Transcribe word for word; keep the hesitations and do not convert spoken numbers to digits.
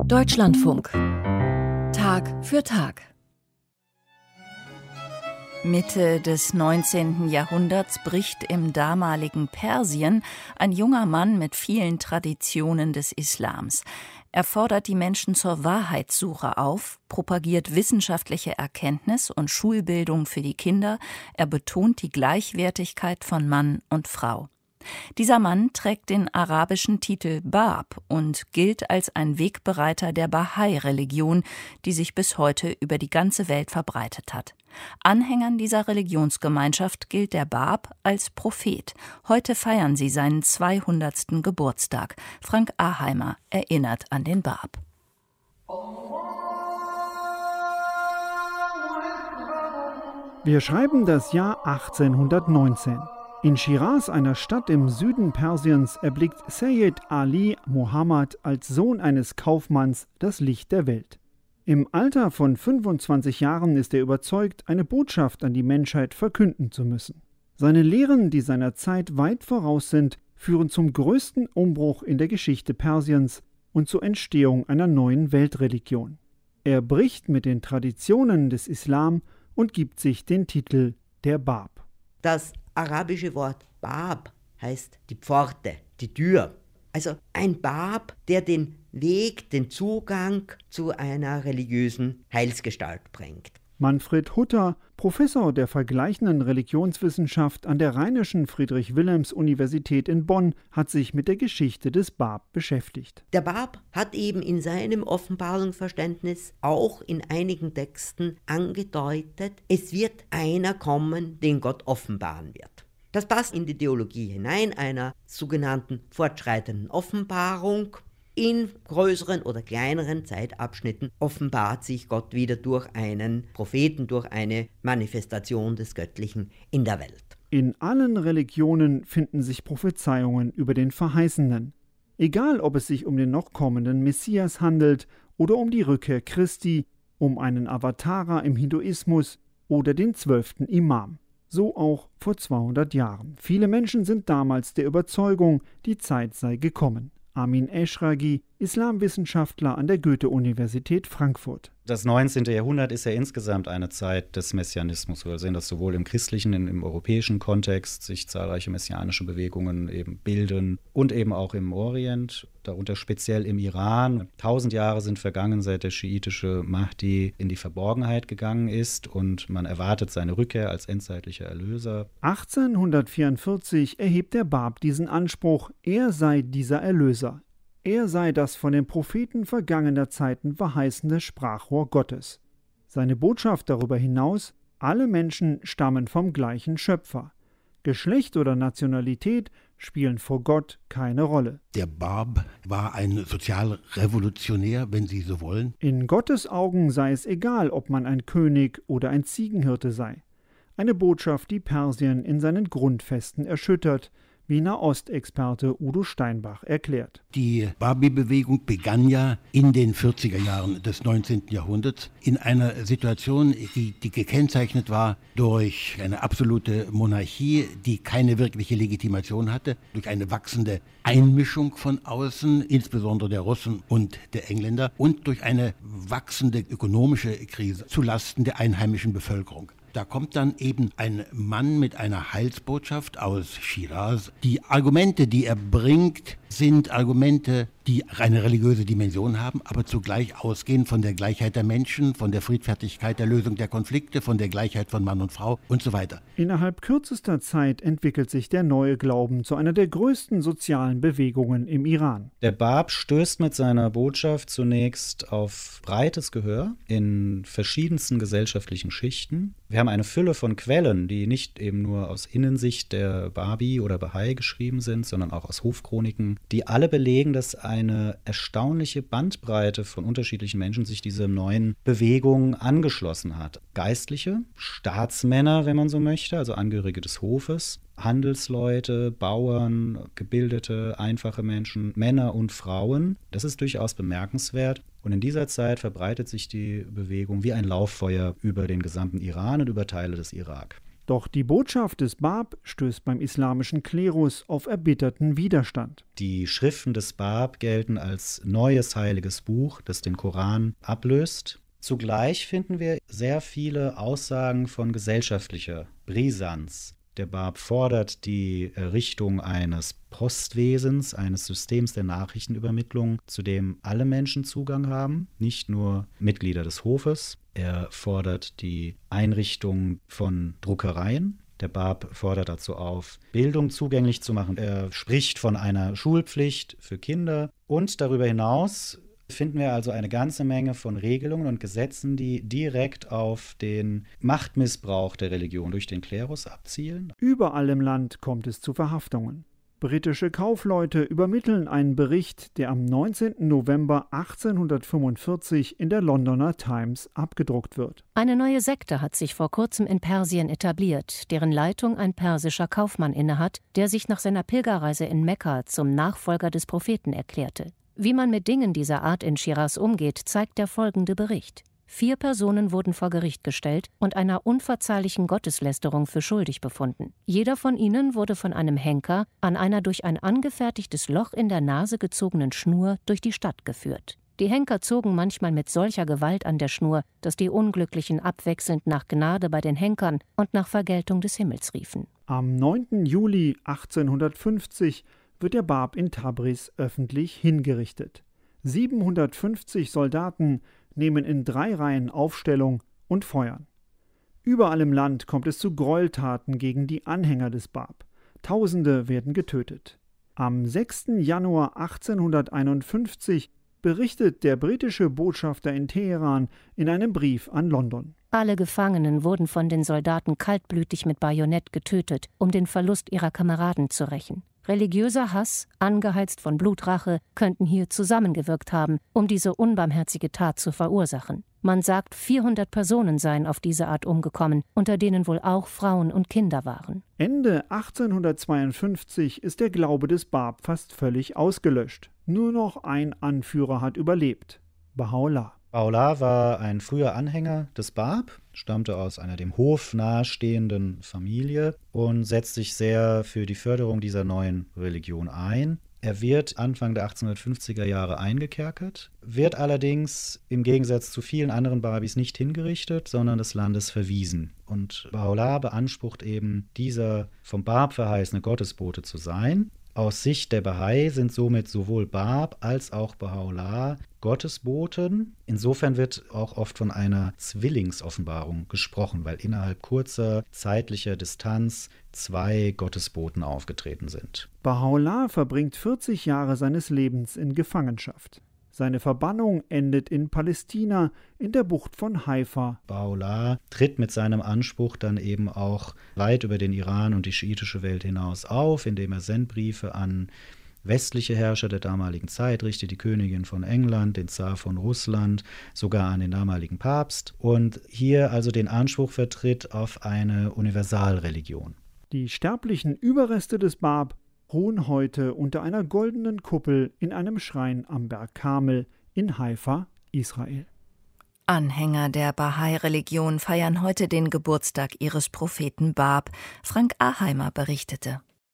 Deutschlandfunk. Tag für Tag. Mitte des neunzehnten Jahrhunderts bricht im damaligen Persien ein junger Mann mit vielen Traditionen des Islams. Er fordert die Menschen zur Wahrheitssuche auf, propagiert wissenschaftliche Erkenntnis und Schulbildung für die Kinder, er betont die Gleichwertigkeit von Mann und Frau. Dieser Mann trägt den arabischen Titel Bab und gilt als ein Wegbereiter der Bahai-Religion, die sich bis heute über die ganze Welt verbreitet hat. Anhängern dieser Religionsgemeinschaft gilt der Bab als Prophet. Heute feiern sie seinen zweihundertsten Geburtstag. Frank Aheimer erinnert an den Bab. Wir schreiben das Jahr achtzehnhundertneunzehn. In Schiraz, einer Stadt im Süden Persiens, erblickt Seyyed Ali Muhammad als Sohn eines Kaufmanns das Licht der Welt. Im Alter von fünfundzwanzig Jahren ist er überzeugt, eine Botschaft an die Menschheit verkünden zu müssen. Seine Lehren, die seiner Zeit weit voraus sind, führen zum größten Umbruch in der Geschichte Persiens und zur Entstehung einer neuen Weltreligion. Er bricht mit den Traditionen des Islam und gibt sich den Titel der Bab. Das arabische Wort Bab heißt die Pforte, die Tür. Also ein Bab, der den Weg, den Zugang zu einer religiösen Heilsgestalt bringt. Manfred Hutter, Professor der vergleichenden Religionswissenschaft an der Rheinischen Friedrich-Wilhelms-Universität in Bonn, hat sich mit der Geschichte des Bab beschäftigt. Der Bab hat eben in seinem Offenbarungsverständnis auch in einigen Texten angedeutet, es wird einer kommen, den Gott offenbaren wird. Das passt in die Theologie hinein, einer sogenannten fortschreitenden Offenbarung. In größeren oder kleineren Zeitabschnitten offenbart sich Gott wieder durch einen Propheten, durch eine Manifestation des Göttlichen in der Welt. In allen Religionen finden sich Prophezeiungen über den Verheißenen. Egal, ob es sich um den noch kommenden Messias handelt oder um die Rückkehr Christi, um einen Avatara im Hinduismus oder den zwölften Imam. So auch vor zweihundert Jahren. Viele Menschen sind damals der Überzeugung, die Zeit sei gekommen. Amin Eshraghi, Islamwissenschaftler an der Goethe-Universität Frankfurt. Das neunzehnte Jahrhundert ist ja insgesamt eine Zeit des Messianismus. Wir sehen das sowohl im christlichen, im europäischen Kontext, sich zahlreiche messianische Bewegungen eben bilden und eben auch im Orient, darunter speziell im Iran. Tausend Jahre sind vergangen, seit der schiitische Mahdi in die Verborgenheit gegangen ist und man erwartet seine Rückkehr als endzeitlicher Erlöser. achtzehnhundertvierundvierzig erhebt der Bab diesen Anspruch, er sei dieser Erlöser. Er sei das von den Propheten vergangener Zeiten verheißene Sprachrohr Gottes. Seine Botschaft darüber hinaus: alle Menschen stammen vom gleichen Schöpfer. Geschlecht oder Nationalität spielen vor Gott keine Rolle. Der Bab war ein Sozialrevolutionär, wenn Sie so wollen. In Gottes Augen sei es egal, ob man ein König oder ein Ziegenhirte sei. Eine Botschaft, die Persien in seinen Grundfesten erschüttert, wie Nahostexperte Udo Steinbach erklärt. Die Babi-Bewegung begann ja in den vierziger Jahren des neunzehnten Jahrhunderts in einer Situation, die, die gekennzeichnet war durch eine absolute Monarchie, die keine wirkliche Legitimation hatte, durch eine wachsende Einmischung von außen, insbesondere der Russen und der Engländer, und durch eine wachsende ökonomische Krise zulasten der einheimischen Bevölkerung. Da kommt dann eben ein Mann mit einer Heilsbotschaft aus Schiraz. Die Argumente, die er bringt, sind Argumente, die eine religiöse Dimension haben, aber zugleich ausgehen von der Gleichheit der Menschen, von der Friedfertigkeit, der Lösung der Konflikte, von der Gleichheit von Mann und Frau und so weiter. Innerhalb kürzester Zeit entwickelt sich der neue Glauben zu einer der größten sozialen Bewegungen im Iran. Der Bab stößt mit seiner Botschaft zunächst auf breites Gehör in verschiedensten gesellschaftlichen Schichten. Wir haben eine Fülle von Quellen, die nicht eben nur aus Innensicht der Babi oder Bahai geschrieben sind, sondern auch aus Hofchroniken, die alle belegen, dass eine erstaunliche Bandbreite von unterschiedlichen Menschen sich dieser neuen Bewegung angeschlossen hat. Geistliche, Staatsmänner, wenn man so möchte, also Angehörige des Hofes, Handelsleute, Bauern, gebildete, einfache Menschen, Männer und Frauen. Das ist durchaus bemerkenswert. Und in dieser Zeit verbreitet sich die Bewegung wie ein Lauffeuer über den gesamten Iran und über Teile des Irak. Doch die Botschaft des Bab stößt beim islamischen Klerus auf erbitterten Widerstand. Die Schriften des Bab gelten als neues heiliges Buch, das den Koran ablöst. Zugleich finden wir sehr viele Aussagen von gesellschaftlicher Brisanz. Der Bab fordert die Errichtung eines Postwesens, eines Systems der Nachrichtenübermittlung, zu dem alle Menschen Zugang haben, nicht nur Mitglieder des Hofes. Er fordert die Einrichtung von Druckereien. Der Bab fordert dazu auf, Bildung zugänglich zu machen. Er spricht von einer Schulpflicht für Kinder. Und darüber hinaus finden wir also eine ganze Menge von Regelungen und Gesetzen, die direkt auf den Machtmissbrauch der Religion durch den Klerus abzielen. Überall im Land kommt es zu Verhaftungen. Britische Kaufleute übermitteln einen Bericht, der am neunzehnten November achtzehnhundertfünfundvierzig in der Londoner Times abgedruckt wird. Eine neue Sekte hat sich vor kurzem in Persien etabliert, deren Leitung ein persischer Kaufmann innehat, der sich nach seiner Pilgerreise in Mekka zum Nachfolger des Propheten erklärte. Wie man mit Dingen dieser Art in Schiras umgeht, zeigt der folgende Bericht. Vier Personen wurden vor Gericht gestellt und einer unverzeihlichen Gotteslästerung für schuldig befunden. Jeder von ihnen wurde von einem Henker an einer durch ein angefertigtes Loch in der Nase gezogenen Schnur durch die Stadt geführt. Die Henker zogen manchmal mit solcher Gewalt an der Schnur, dass die Unglücklichen abwechselnd nach Gnade bei den Henkern und nach Vergeltung des Himmels riefen. Am neunten Juli achtzehnhundertfünfzig wird der Bab in Tabriz öffentlich hingerichtet. siebenhundertfünfzig Soldaten nehmen in drei Reihen Aufstellung und feuern. Überall im Land kommt es zu Gräueltaten gegen die Anhänger des Bab. Tausende werden getötet. Am sechsten Januar achtzehnhunderteinundfünfzig berichtet der britische Botschafter in Teheran in einem Brief an London. Alle Gefangenen wurden von den Soldaten kaltblütig mit Bajonett getötet, um den Verlust ihrer Kameraden zu rächen. Religiöser Hass, angeheizt von Blutrache, könnten hier zusammengewirkt haben, um diese unbarmherzige Tat zu verursachen. Man sagt, vierhundert Personen seien auf diese Art umgekommen, unter denen wohl auch Frauen und Kinder waren. Ende achtzehnhundertzweiundfünfzig ist der Glaube des Bab fast völlig ausgelöscht. Nur noch ein Anführer hat überlebt: Baha'u'llah. Baha'u'llah war ein früher Anhänger des Bab, stammte aus einer dem Hof nahestehenden Familie und setzt sich sehr für die Förderung dieser neuen Religion ein. Er wird Anfang der achtzehnhundertfünfziger Jahre eingekerkert, wird allerdings im Gegensatz zu vielen anderen Babis nicht hingerichtet, sondern des Landes verwiesen. Und Baha'u'llah beansprucht eben, dieser vom Bab verheißene Gottesbote zu sein. Aus Sicht der Bahai sind somit sowohl Bab als auch Baha'u'llah Gottesboten. Insofern wird auch oft von einer Zwillingsoffenbarung gesprochen, weil innerhalb kurzer zeitlicher Distanz zwei Gottesboten aufgetreten sind. Baha'u'llah verbringt vierzig Jahre seines Lebens in Gefangenschaft. Seine Verbannung endet in Palästina, in der Bucht von Haifa. Baha'u'llah tritt mit seinem Anspruch dann eben auch weit über den Iran und die schiitische Welt hinaus auf, indem er Sendbriefe an westliche Herrscher der damaligen Zeit richtet, die Königin von England, den Zar von Russland, sogar an den damaligen Papst, und hier also den Anspruch vertritt auf eine Universalreligion. Die sterblichen Überreste des Bab ruhen heute unter einer goldenen Kuppel in einem Schrein am Berg Karmel in Haifa, Israel. Anhänger der Bahai-Religion feiern heute den Geburtstag ihres Propheten Bab. Frank Aheimer berichtete.